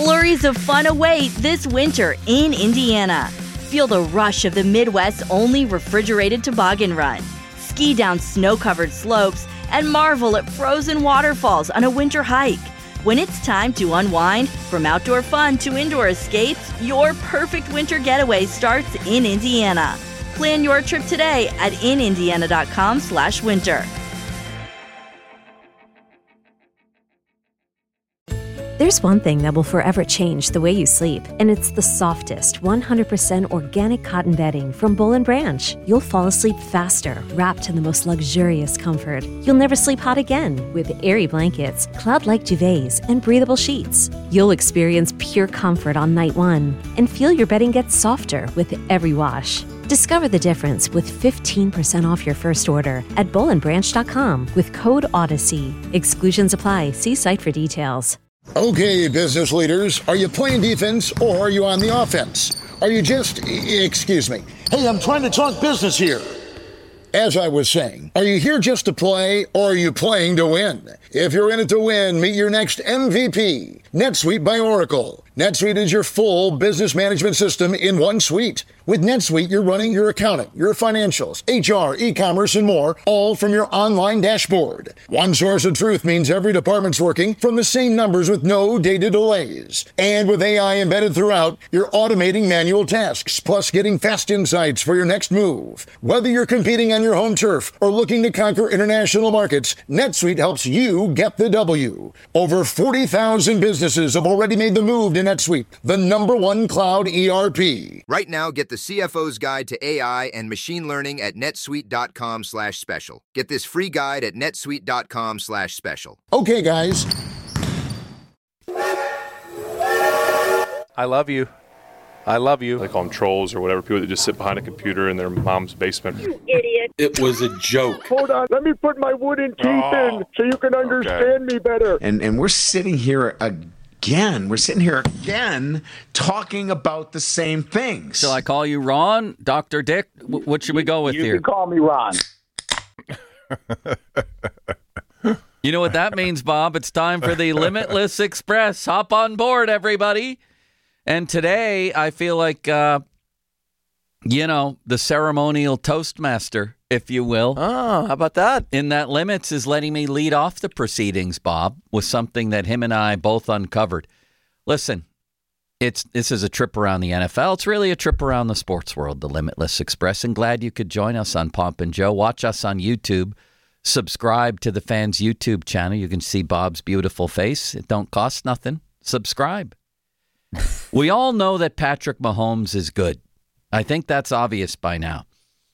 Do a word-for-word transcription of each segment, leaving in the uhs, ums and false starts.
Flurries of fun await this winter in Indiana. Feel the rush of the Midwest's only refrigerated toboggan run. Ski down snow-covered slopes and marvel at frozen waterfalls on a winter hike. When it's time to unwind, from outdoor fun to indoor escapes, your perfect winter getaway starts in Indiana. Plan your trip today at in indiana dot com slash winter. There's one thing that will forever change the way you sleep, and it's the softest, one hundred percent organic cotton bedding from Boll and Branch. You'll fall asleep faster, wrapped in the most luxurious comfort. You'll never sleep hot again with airy blankets, cloud-like duvets, and breathable sheets. You'll experience pure comfort on night one and feel your bedding gets softer with every wash. Discover the difference with fifteen percent off your first order at boll and branch dot com with code Odyssey. Exclusions apply. See site for details. Okay, business leaders, are you playing defense or are you on the offense? Are you just, excuse me, hey, I'm trying to talk business here. As I was saying, are you here just to play or are you playing to win? If you're in it to win, meet your next M V P, NetSuite by Oracle. NetSuite is your full business management system in one suite. With NetSuite, you're running your accounting, your financials, H R, e-commerce, and more, all from your online dashboard. One source of truth means every department's working from the same numbers with no data delays. And with A I embedded throughout, you're automating manual tasks, plus getting fast insights for your next move. Whether you're competing on your home turf or looking to conquer international markets, NetSuite helps you get the W. Over forty thousand businesses have already made the move to NetSuite, the number one cloud E R P. Right now, get the C F O's Guide to A I and Machine Learning at netsuite.com slash special. Get this free guide at netsuite.com slash special. Okay, guys. I love you. I love you. They call them trolls or whatever, people that just sit behind a computer in their mom's basement. You idiot. It was a joke. Hold on. Let me put my wooden teeth oh, in so you can understand okay. me better. And and we're sitting here again. We're sitting here again talking about the same things. Shall I call you Ron? Doctor Dick? W- what should we go with you here? You can call me Ron. You know what that means, Bob? It's time for the Limitless Express. Hop on board, everybody. And today, I feel like, uh, you know, the ceremonial toastmaster, if you will. Oh, how about that? In that Limits is letting me lead off the proceedings, Bob, with something that him and I both uncovered. Listen, it's this is a trip around the N F L. It's really a trip around the sports world, the Limitless Express. And glad you could join us on Pomp and Joe. Watch us on YouTube. Subscribe to the fans' YouTube channel. You can see Bob's beautiful face. It don't cost nothing. Subscribe. We all know that Patrick Mahomes is good. I think that's obvious by now.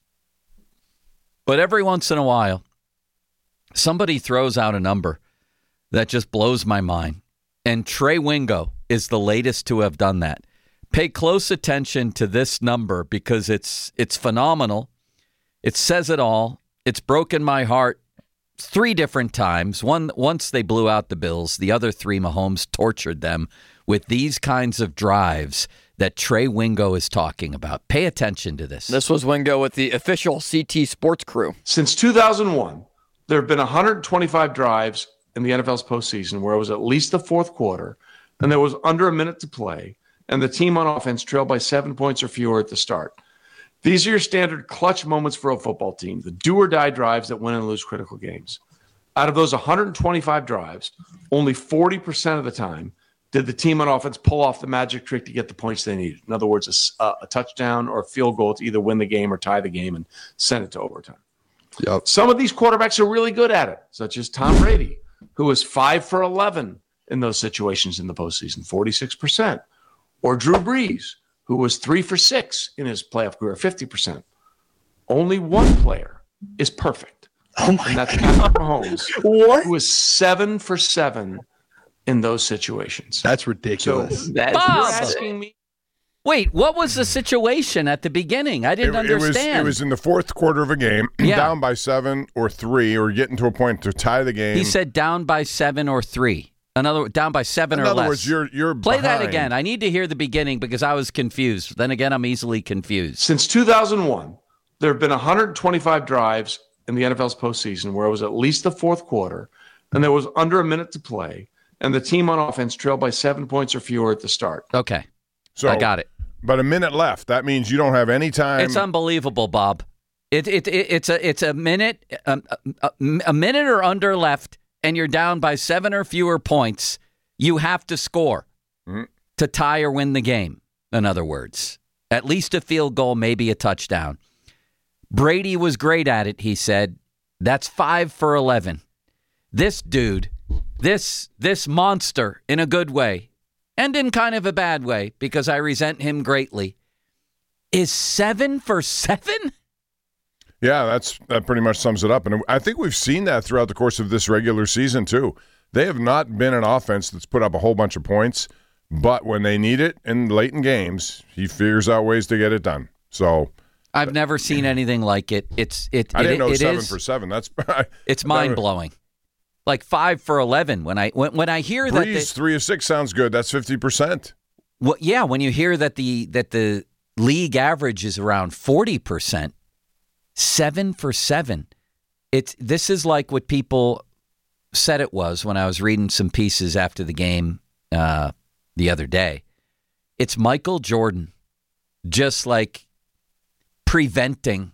But every once in a while, somebody throws out a number that just blows my mind. And Trey Wingo is the latest to have done that. Pay close attention to this number because it's it's phenomenal. It says it all. It's broken my heart three different times. One once they blew out the Bills. The other three, Mahomes tortured them with these kinds of drives that Trey Wingo is talking about. Pay attention to this. This was Wingo with the official C T Sports crew. Since two thousand one, there have been one hundred twenty-five drives in the N F L's postseason where it was at least the fourth quarter, and there was under a minute to play, and the team on offense trailed by seven points or fewer at the start. These are your standard clutch moments for a football team, the do-or-die drives that win and lose critical games. Out of those one hundred twenty-five drives, only forty percent of the time did the team on offense pull off the magic trick to get the points they needed. In other words, a, a touchdown or a field goal to either win the game or tie the game and send it to overtime. Yep. Some of these quarterbacks are really good at it, such as Tom Brady, who was five for eleven in those situations in the postseason, forty-six percent. Or Drew Brees, who was three for six in his playoff career, fifty percent. Only one player is perfect. Oh my and that's God. Patrick Mahomes, What? who was seven for seven in those situations. That's ridiculous. So, Bob, asking me. Wait, what was the situation at the beginning? I didn't it, understand. It was, it was in the fourth quarter of a game, Yeah. down by seven or three, or getting to a point to tie the game. He said down by seven or three. Another down by seven in or other less. words, you're you're Play that behind. again. I need to hear the beginning because I was confused. Then again, I'm easily confused. Since two thousand one, there have been one hundred twenty-five drives in the N F L's postseason where it was at least the fourth quarter, and there was under a minute to play, and the team on offense trailed by seven points or fewer at the start. Okay. So I got it. But a minute left. That means you don't have any time. It's unbelievable, Bob. It, it, it it's a it's a minute um, a, a minute or under left, and you're down by seven or fewer points. You have to score mm-hmm. to tie or win the game. In other words, at least a field goal, maybe a touchdown. Brady was great at it. He said, "That's five for eleven." This dude, this this monster, in a good way, and in kind of a bad way, because I resent him greatly, is seven for seven. Yeah, that's that pretty much sums it up. And I think we've seen that throughout the course of this regular season, too. They have not been an offense that's put up a whole bunch of points, but when they need it in late in games, he figures out ways to get it done. So I've never seen anything like it. It's it. I didn't it, know it seven is, for seven. That's it's mind blowing. Like five for eleven. When I when, when I hear Breeze, that the, three of six sounds good. That's fifty percent. Well, yeah, when you hear that the that the league average is around forty percent. Seven for seven. It's this is like what people said it was when I was reading some pieces after the game uh, the other day. It's Michael Jordan just like preventing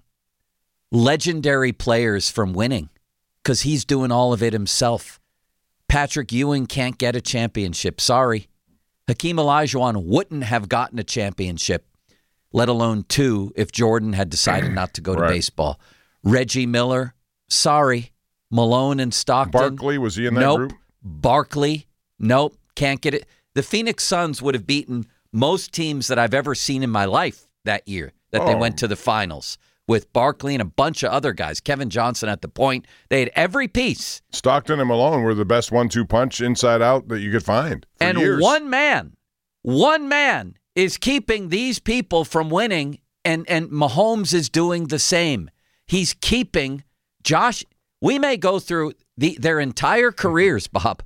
legendary players from winning because he's doing all of it himself. Patrick Ewing can't get a championship. Sorry. Hakeem Olajuwon wouldn't have gotten a championship, let alone two, if Jordan had decided not to go to right. baseball. Reggie Miller, sorry. Malone and Stockton. Barkley, was he in that nope. group? Barkley, nope, can't get it. The Phoenix Suns would have beaten most teams that I've ever seen in my life that year, that oh. they went to the finals, with Barkley and a bunch of other guys. Kevin Johnson at the point. They had every piece. Stockton and Malone were the best one two punch inside out that you could find for And years. one man, one man is keeping these people from winning, and, and Mahomes is doing the same. He's keeping Josh. We may go through the, their entire careers, Bob,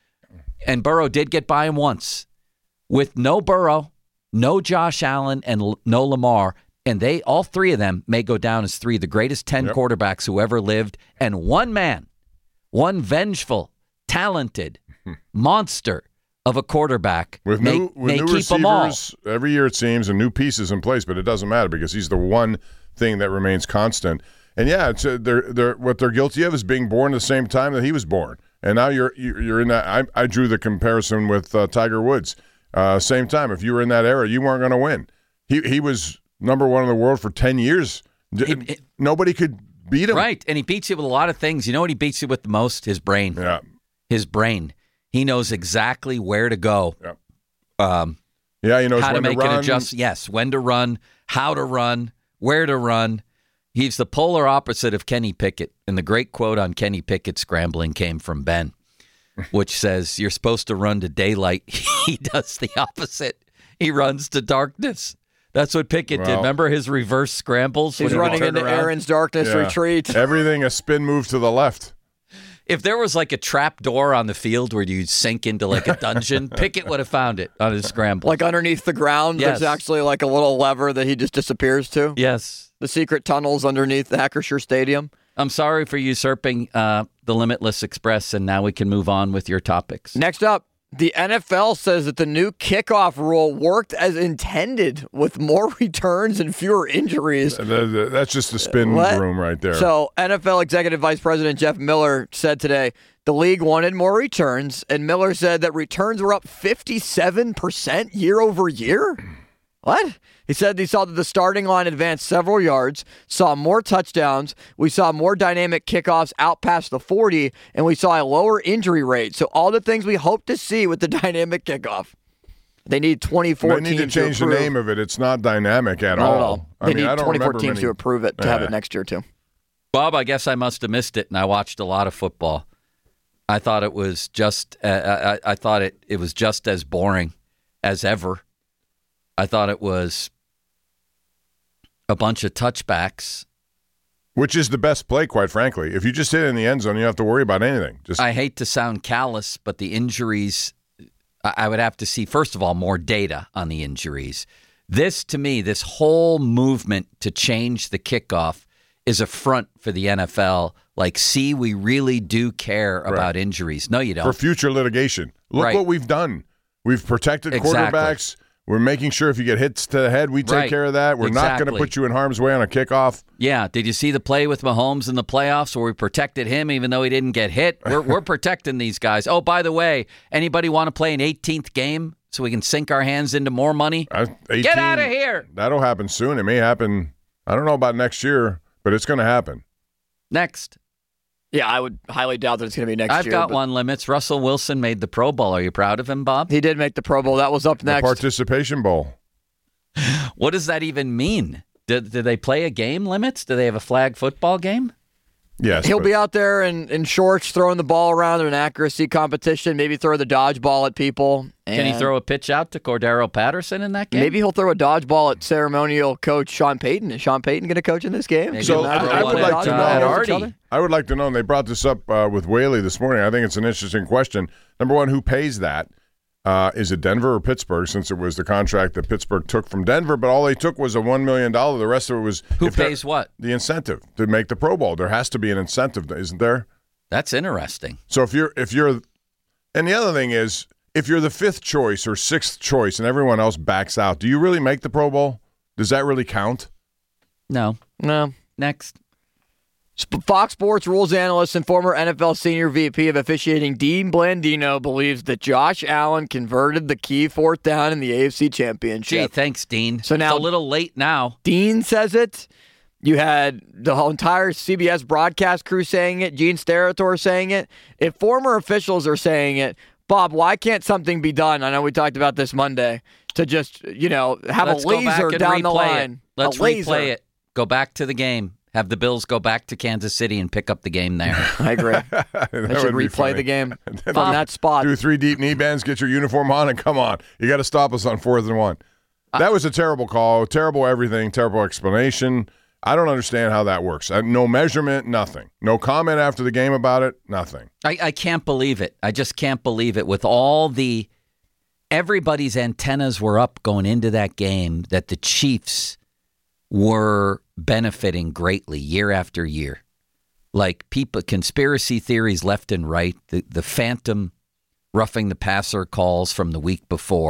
and Burrow did get by him once, with no Burrow, no Josh Allen, and L- no Lamar, and they all three of them may go down as three of the greatest ten yep. quarterbacks who ever lived, and one man, one vengeful, talented monster of a quarterback with may, new, with may new keep them all. receivers every year, it seems, and new pieces in place, but it doesn't matter because he's the one thing that remains constant. And yeah, it's uh, they're they're what they're guilty of is being born at the same time that he was born. And now you're you're in that. I, I drew the comparison with uh, Tiger Woods. Uh, same time, if you were in that era, you weren't going to win. He he was number one in the world for ten years. It, it, Nobody could beat him. Right, and he beats you with a lot of things. You know what he beats you with the most? His brain. Yeah, his brain. He knows exactly where to go. Yeah, um, yeah he knows how when to make to run. an adjustment. Yes, when to run, how to run, where to run. He's the polar opposite of Kenny Pickett. And the great quote on Kenny Pickett scrambling came from Ben, which says, you're supposed to run to daylight. He does the opposite. He runs to darkness. That's what Pickett well, did. Remember his reverse scrambles? He's running into around? Aaron's darkness yeah. retreat. Everything a spin move to the left. If there was like a trap door on the field where you'd sink into like a dungeon, Pickett would have found it on his scramble. Like underneath the ground, yes. there's actually like a little lever that he just disappears to. Yes. The secret tunnels underneath the Acrisure Stadium. I'm sorry for usurping uh, the Limitless Express, and now we can move on with your topics. Next up, the N F L says that the new kickoff rule worked as intended with more returns and fewer injuries. That's just the spin what? room right there. So N F L Executive Vice President Jeff Miller said today the league wanted more returns, and Miller said that returns were up fifty-seven percent year over year. What? He said he saw that the starting line advanced several yards, saw more touchdowns, we saw more dynamic kickoffs out past the forty, and we saw a lower injury rate. So all the things we hope to see with the dynamic kickoff. They need twenty-four They need teams to change to the name of it. It's not dynamic at Not all. at all. I They mean, need I don't twenty-four remember teams many... to approve it to yeah. have it next year too. Bob, I guess I must have missed it, and I watched a lot of football. I thought it was just uh, I, I thought it, it was just as boring as ever. I thought it was a bunch of touchbacks. Which is the best play, quite frankly. If you just hit it in the end zone, you don't have to worry about anything. Just I hate to sound callous, but the injuries, I would have to see, first of all, more data on the injuries. This, to me, this whole movement to change the kickoff is a front for the N F L. Like, see, we really do care Right. about injuries. No, you don't. for future litigation. Look Right. what we've done. We've protected Exactly. quarterbacks. We're making sure if you get hits to the head, we take Right. care of that. We're not Exactly. going to put you in harm's way on a kickoff. Yeah. Did you see the play with Mahomes in the playoffs where we protected him even though he didn't get hit? We're, we're protecting these guys. Oh, by the way, anybody want to play an eighteenth game so we can sink our hands into more money? Uh, eighteen, Get out of here. That'll happen soon. It may happen. I don't know about next year, but it's going to happen. Next. Yeah, I would highly doubt that it's going to be next I've year. got but one limits. Russell Wilson made the Pro Bowl. Are you proud of him, Bob? He did make the Pro Bowl. That was up The next. participation bowl. What does that even mean? Do, do they play a game limits? Do they have a flag football game? Yes. He'll but- be out there in, in shorts throwing the ball around in an accuracy competition, maybe throw the dodgeball at people. Can he and throw a pitch out to Cordero Patterson in that game? Maybe he'll throw a dodgeball at ceremonial coach Sean Payton. Is Sean Payton going to coach in this game? Maybe So he'll I, throw I one would at, like to uh, know. at Artie. Artie. I would like to know, and they brought this up uh, with Whaley this morning. I think it's an interesting question. Number one, who pays that? Uh, is it Denver or Pittsburgh, since it was the contract that Pittsburgh took from Denver, but all they took was a one million dollars. The rest of it was... Who if they're- pays what? The incentive to make the Pro Bowl. There has to be an incentive, isn't there? That's interesting. So if you're... if you're, And the other thing is, if you're the fifth choice or sixth choice and everyone else backs out, do you really make the Pro Bowl? Does that really count? No. No. Next. Fox Sports rules analyst and former N F L senior V P of officiating Dean Blandino believes that Josh Allen converted the key fourth down in the A F C Championship. Gee, thanks, Dean. So now- it's a little late now. Dean says it. You had the whole entire C B S broadcast crew saying it, Gene Steratore saying it. If former officials are saying it, Bob, why can't something be done? I know we talked about this Monday to just, you know, have Let's a go back laser and down the replay line. It. Let's a laser. replay it. Go back to the game. Have the Bills go back to Kansas City and pick up the game there. I agree. That They should would be replay funny. the game Then from that spot. Do three deep knee bends, get your uniform on, and come on. You got to stop us on fourth and one. That was a terrible call, terrible everything, terrible explanation. I don't understand how that works. Uh, No measurement, nothing. No comment after the game about it, nothing. I, I can't believe it. I just can't believe it. With all the everybody's antennas were up going into that game, that the Chiefs were benefiting greatly year after year. Like people, conspiracy theories left and right. The the phantom roughing the passer calls from the week before.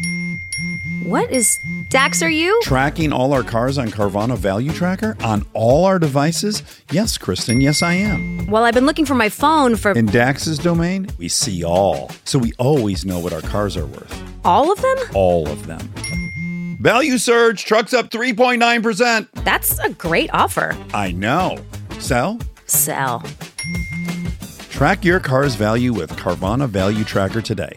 What is Dax? Are you Tracking all our cars on Carvana Value Tracker on all our devices? Yes, Kristen, yes, I am. Well, I've been looking for my phone for In Dax's domain, we see all. So we always know what our cars are worth. all of them. All of them. Value surge, trucks up three point nine percent. That's a great offer. I know. Sell? Sell. Track your car's value with Carvana Value Tracker today.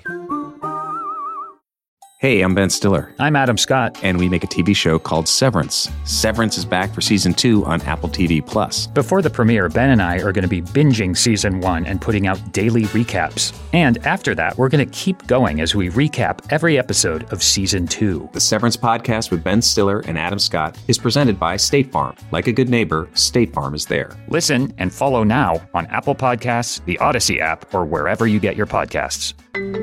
Hey, I'm Ben Stiller. I'm Adam Scott. And we make a T V show called Severance. Severance is back for season two on Apple T V Plus. Before the premiere, Ben and I are going to be binging season one and putting out daily recaps. And after that, we're going to keep going as we recap every episode of season two. The Severance podcast with Ben Stiller and Adam Scott is presented by State Farm. Like a good neighbor, State Farm is there. Listen and follow now on Apple Podcasts, the Odyssey app, or wherever you get your podcasts.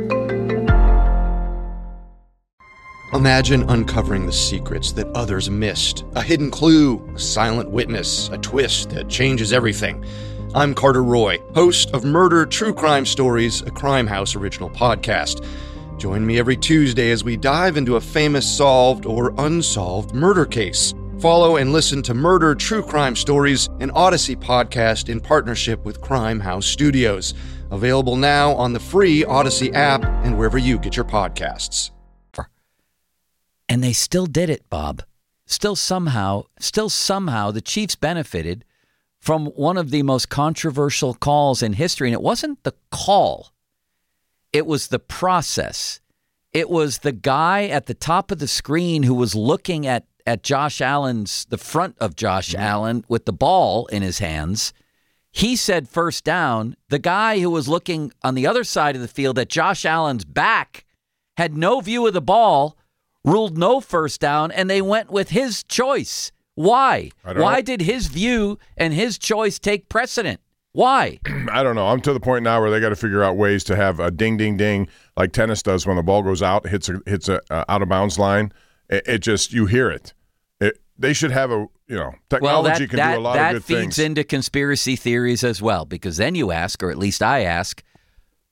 Imagine uncovering the secrets that others missed. A hidden clue, a silent witness, a twist that changes everything. I'm Carter Roy, host of Murder True Crime Stories, a Crime House original podcast. Join me every Tuesday as we dive into a famous solved or unsolved murder case. Follow and listen to Murder True Crime Stories, an Odyssey podcast in partnership with Crime House Studios. Available now on the free Odyssey app and wherever you get your podcasts. And they still did it, Bob. Still somehow, still somehow, the Chiefs benefited from one of the most controversial calls in history. And it wasn't the call. It was the process. It was the guy at the top of the screen who was looking at, at Josh Allen's, the front of Josh mm-hmm. Allen with the ball in his hands. He said first down. The guy who was looking on the other side of the field at Josh Allen's back had no view of the ball, ruled no first down, and they went with his choice. Why? Why know. did his view and his choice take precedent? Why? I don't know. I'm to the point now where they got to figure out ways to have a ding, ding, ding, like tennis does when the ball goes out, hits a hits a uh, out of bounds line. It, it just you hear it. It. They should have a you know technology well, that, can that, do a lot that of good feeds things. into conspiracy theories as well, because then you ask, or at least I ask,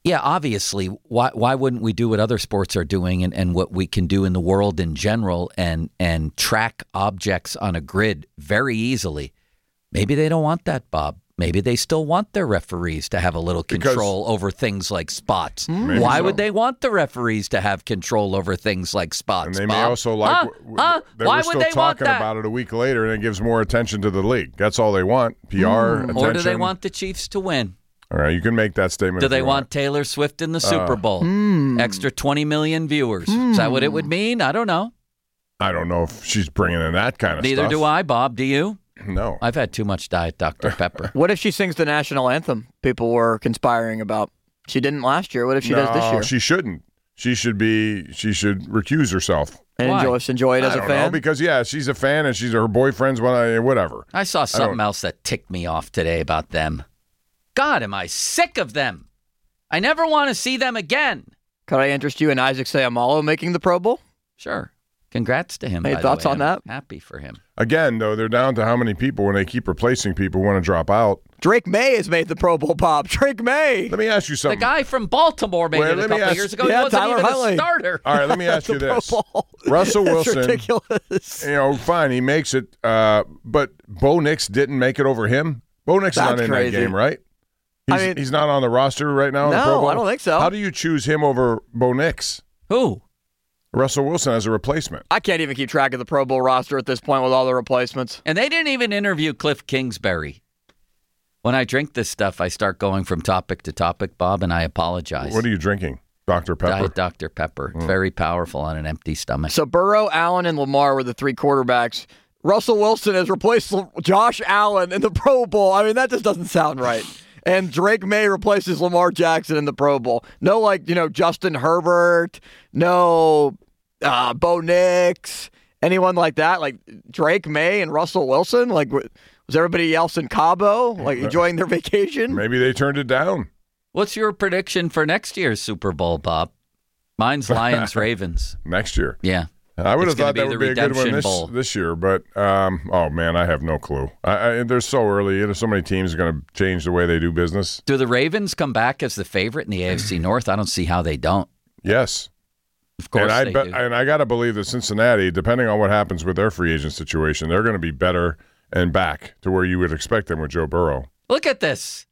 Yeah, obviously. Why why wouldn't we do what other sports are doing and, and what we can do in the world in general and and track objects on a grid very easily? Maybe they don't want that, Bob. Maybe they still want their referees to have a little control because, over things like spots. Why so. would they want the referees to have control over things like spots? And they Bob? may also like huh? w- huh? that Why we're still would they talking want that? about it a week later, and it gives more attention to the league. That's all they want, P R, mm. attention. Or do they want the Chiefs to win? All right, you can make that statement. Do they want, want Taylor Swift in the Super uh, Bowl? Mm. Extra twenty million viewers. Mm. Is that what it would mean? I don't know. I don't know if she's bringing in that kind of Neither stuff. do I, Bob. Do you? No. I've had too much Diet Doctor Pepper. What if she sings the national anthem people were conspiring about? She didn't last year. What if she no, does this year? She shouldn't. She should be. She should recuse herself. And enjoy, enjoy it as I a don't fan? know, because, yeah, she's a fan and she's her boyfriend's one, whatever. I saw something else that ticked me off today about them. God, am I sick of them. I never want to see them again. Could I interest you in Isaac Seumalo making the Pro Bowl? Sure. Congrats to him. Any by thoughts the way. on I'm that? Happy for him. Again, though, they're down to how many people when they keep replacing people who want to drop out. Drake May has made the Pro Bowl, Bob. Drake May. Let me ask you something. The guy from Baltimore made Well, it a let me couple ask- years ago. Yeah, he wasn't Tyler even Huntley. a starter. All right, let me ask you The Pro this. Bowl. Russell That's Wilson. ridiculous. You know, fine, he makes it, uh, but Bo Nix didn't make it over him. Bo Nix is That's not in crazy. that game, right? He's, I mean- he's not on the roster right now in the Pro No, Bowl? I don't think so. How do you choose him over Bo Nix? Who? Russell Wilson as a replacement. I can't even keep track of the Pro Bowl roster at this point with all the replacements. And they didn't even interview Cliff Kingsbury. When I drink this stuff, I start going from topic to topic, Bob, and I apologize. What are you drinking? Doctor Pepper? Diet Doctor Pepper. It's very powerful on an empty stomach. So Burrow, Allen, and Lamar were the three quarterbacks. Russell Wilson has replaced L- Josh Allen in the Pro Bowl. I mean, that just doesn't sound right. And Drake May replaces Lamar Jackson in the Pro Bowl. No, like, you know, Justin Herbert. No, uh, Bo Nix. Anyone like that. Like Drake May and Russell Wilson. Like, was everybody else in Cabo, like, enjoying their vacation? Maybe they turned it down. What's your prediction for next year's Super Bowl, Bob? Mine's Lions Ravens. Next year. Yeah. I would It's have gonna thought be that the would be a good one Redemption this, Bowl. this year, but um, oh man, I have no clue. I, I, they're so early. There's so many teams are going to change the way they do business. Do the Ravens come back as the favorite in the A F C North? I don't see how they don't. Yes, of course and I they bet, do. and I got to believe that Cincinnati, depending on what happens with their free agent situation, they're going to be better and back to where you would expect them with Joe Burrow. Look at this.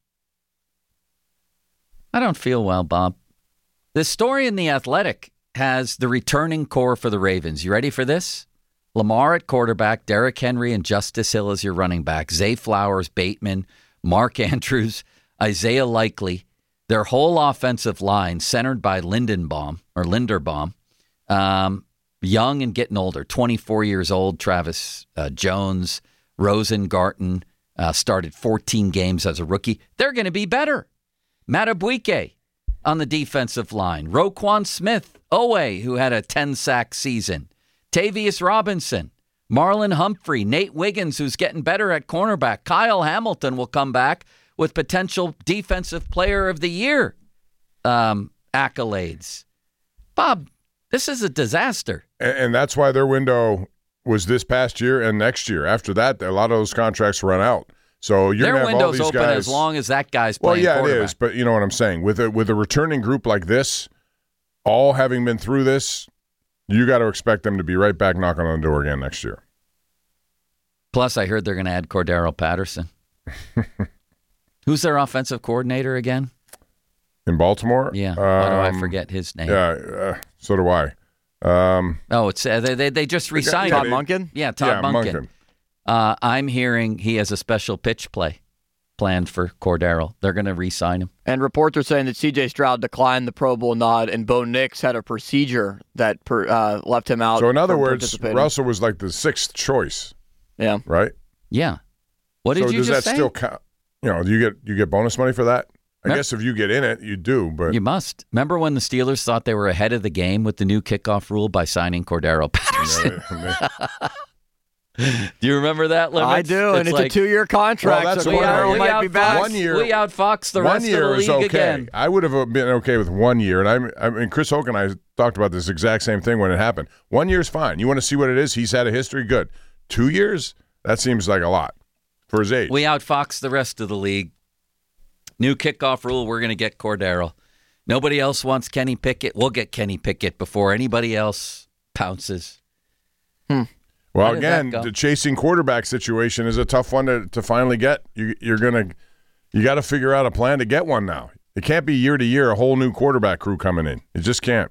I don't feel well, Bob. The story in The Athletic has the returning core for the Ravens. You ready for this? Lamar at quarterback, Derrick Henry and Justice Hill as your running back, Zay Flowers, Bateman, Mark Andrews, Isaiah Likely. Their whole offensive line centered by Lindenbaum or Linderbaum, um, young and getting older, twenty-four years old. Travis uh, Jones, Rosengarten uh, started fourteen games as a rookie. They're going to be better. Matabuike on the defensive line. Roquan Smith, Owe, who had a ten-sack season. Tavius Robinson, Marlon Humphrey, Nate Wiggins, who's getting better at cornerback. Kyle Hamilton will come back with potential Defensive Player of the Year um, accolades. Bob, this is a disaster. And, and that's why their window was this past year and next year. After that, a lot of those contracts run out. So you're Their gonna have all window's these open guys, as long as that guy's well, playing yeah, quarterback. it is. But you know what I'm saying. With a with a returning group like this, all having been through this, you got to expect them to be right back knocking on the door again next year. Plus, I heard they're going to add Cordero Patterson. Who's their offensive coordinator again? In Baltimore? Yeah. Why do I Um, forget his name? Yeah, uh, so do I. Um, Oh, it's uh, they, they they just guy- re-signed yeah, Todd they- Monken? Yeah, Todd yeah, Monken. Monken. Uh, I'm hearing he has a special pitch play planned for Cordero. They're going to re-sign him. And reports are saying that C J Stroud declined the Pro Bowl nod, and Bo Nix had a procedure that per, uh, left him out. So in other from words, participating. Russell was like the sixth choice, Yeah. right? Yeah. What did so you does just that say? still count? You know, do you get you get bonus money for that? I Yep. guess if you get in it, you do. But You must. Remember when the Steelers thought they were ahead of the game with the new kickoff rule by signing Cordero Patterson? Do you remember that, Limits? I do, and it's like, a two-year contract, Well, that's so one Cordero way. might be back. One year- We outfoxed the one rest year of the is league okay. again. I would have been okay with one year, and I, I mean, Chris Hoke and I talked about this exact same thing when it happened. One year is fine. You want to see what it is? He's had a history. Good. Two years? That seems like a lot for his age. We outfoxed the rest of the league. New kickoff rule, we're going to get Cordero. Nobody else wants Kenny Pickett. We'll get Kenny Pickett before anybody else pounces. Hmm. Well, again, the chasing quarterback situation is a tough one to, to finally get. You, you're gonna, you got to figure out a plan to get one now. It can't be year to year a whole new quarterback crew coming in. It just can't.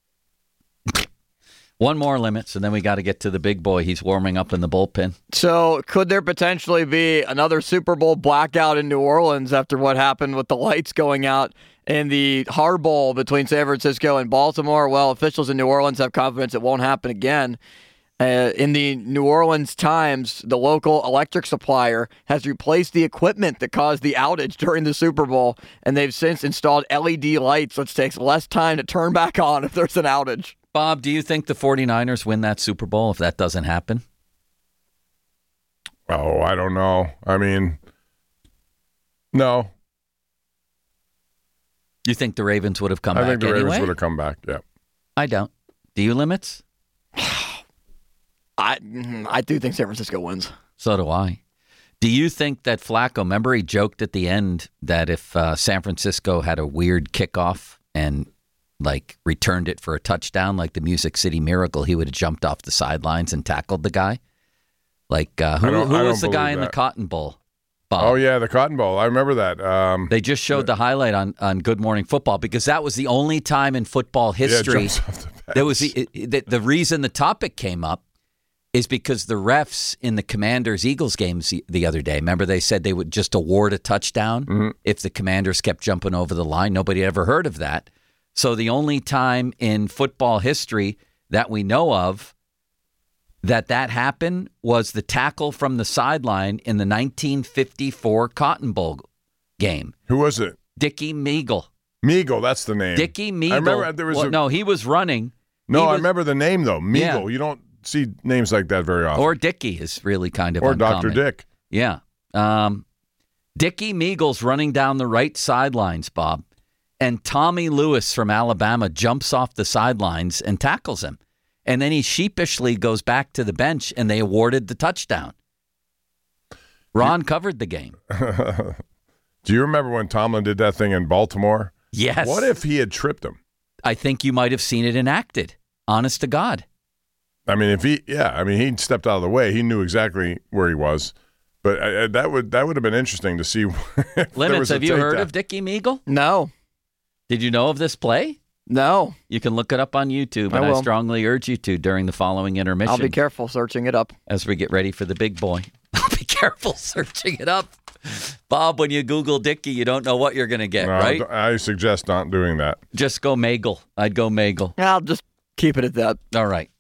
One more limits, and then we got to get to the big boy. He's warming up in the bullpen. So could there potentially be another Super Bowl blackout in New Orleans after what happened with the lights going out in the Hard Bowl between San Francisco and Baltimore? Well, officials in New Orleans have confidence it won't happen again. Uh, in the New Orleans Times, the local electric supplier has replaced the equipment that caused the outage during the Super Bowl, and they've since installed L E D lights, which takes less time to turn back on if there's an outage. Bob, do you think the 49ers win that Super Bowl if that doesn't happen? Oh, I don't know. I mean, no. You think the Ravens would have come I back think the anyway? Ravens would have come back, yeah. I don't. Do you, Limits? I I do think San Francisco wins. So do I. Do you think that Flacco, remember he joked at the end that if uh, San Francisco had a weird kickoff and like returned it for a touchdown like the Music City Miracle, he would have jumped off the sidelines and tackled the guy? Like, uh, who, who was the guy in the Cotton Bowl? Bob? Oh, yeah, the Cotton Bowl. I remember that. Um, they just showed the highlight on, on Good Morning Football because that was the only time in football history. Yeah, off the there was the, the, the reason the topic came up is because the refs in the Commanders-Eagles games the, the other day, remember they said they would just award a touchdown mm-hmm. if the Commanders kept jumping over the line. Nobody ever heard of that. So the only time in football history that we know of that that happened was the tackle from the sideline in the nineteen fifty-four Cotton Bowl game. Who was it? Dickie Meagle. Meagle, that's the name. Dickie Meagle. I remember there was well, a... No, he was running. No, he I was... remember the name, though. Meagle. Yeah. You don't see names like that very often. Or Dickie is really kind of Or uncommon. Doctor Dick. Yeah. Um, Dickie Meagle's running down the right sidelines, Bob. And Tommy Lewis from Alabama jumps off the sidelines and tackles him. And then he sheepishly goes back to the bench, and they awarded the touchdown. Ron you, covered the game. Do you remember when Tomlin did that thing in Baltimore? Yes. What if he had tripped him? I think you might have seen it enacted. Honest to God. I mean, if he, yeah, I mean, he stepped out of the way. He knew exactly where he was. But uh, that would that would have been interesting to see. Limits, have you heard of Dickie Meagle? No. Did you know of this play? No. You can look it up on YouTube, and I, I strongly urge you to during the following intermission. I'll be careful searching it up. As we get ready for the big boy. I'll be careful searching it up. Bob, when you Google Dickie, you don't know what you're going to get, no, right? I suggest not doing that. Just go Meagle. I'd go Meagle. I'll just keep it at that. All right.